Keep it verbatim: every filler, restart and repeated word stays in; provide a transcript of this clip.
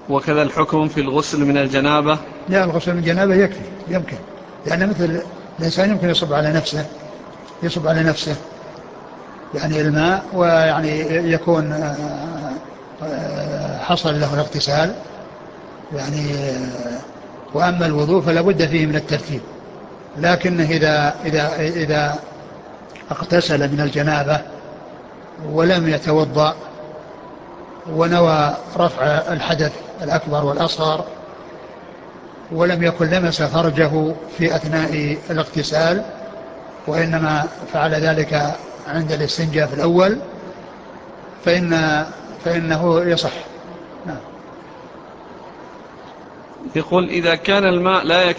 وكذا الحكم في الغسل من الجنابة؟ لا، الغسل من الجنابة يكفي، يمكن، لأن مثل الإنسان يمكن يصب على نفسه، يصب على نفسه يعني الماء، ويعني يكون آه، آه، حصل له الاغتسال يعني. آه، وأما الوضوء فلا بد فيه من الترتيب، لكن إذا, إذا, إذا اغتسل من الجنابة ولم يتوضأ ونوى رفع الحدث الأكبر والأصغر، ولم يكن لمس فرجه في أثناء الاغتسال، وإنما فعل ذلك عند الاستنجاء في الأول، فإن فإنه يصح. نعم. يقول إذا كان الماء لا